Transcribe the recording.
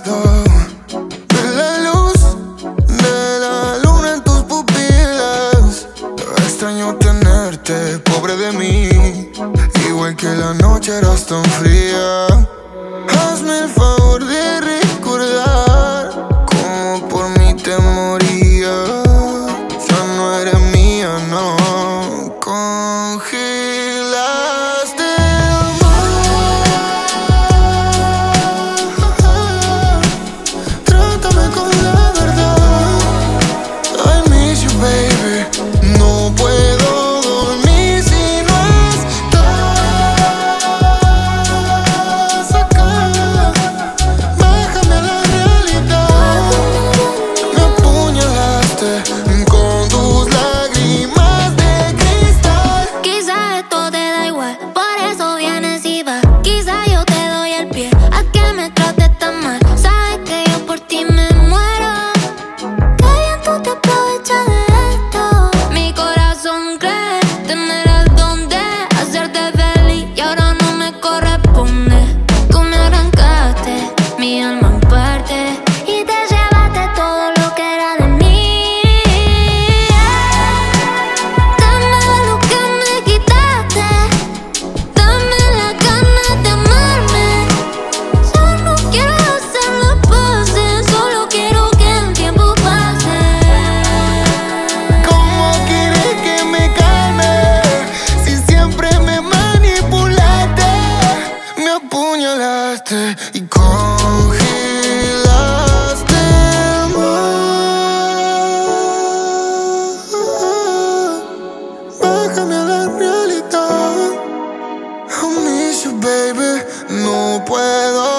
Ver la luz de la luna en tus pupilas. Extraño tenerte, pobre de mí. Igual que la noche eras tan fría. Hazme el favor de recordar cómo por mí te moría. Ya no eres mía, no. Congelaste el mar. Trátame con la verdad. I miss you, baby. No puedo dormir si no estás acá. Bájame a la realidad. Me apuñalaste con tus lágrimas de cristal. Quizá esto te da igual, por eso vienes y vas. Quizá yo te doy el pie a que me trates tan mal. Sabes que yo por ti me muero. Qué bien tú te aprovechas de esto. Mi corazón cree tener el don de hacerte feliz y ahora no me corresponde. Tú me arrancaste mi alma en parte y te llevaste todo lo que era de mí. Dame lo que me quitaste, dame las ganas de amarme. Yo no quiero hacer las paces, solo quiero que el tiempo pase. ¿Cómo quieres que me calme si siempre me manipulaste? Me apuñalaste y congelaste el mar. Bájame a la realidad. I miss you, baby. No puedo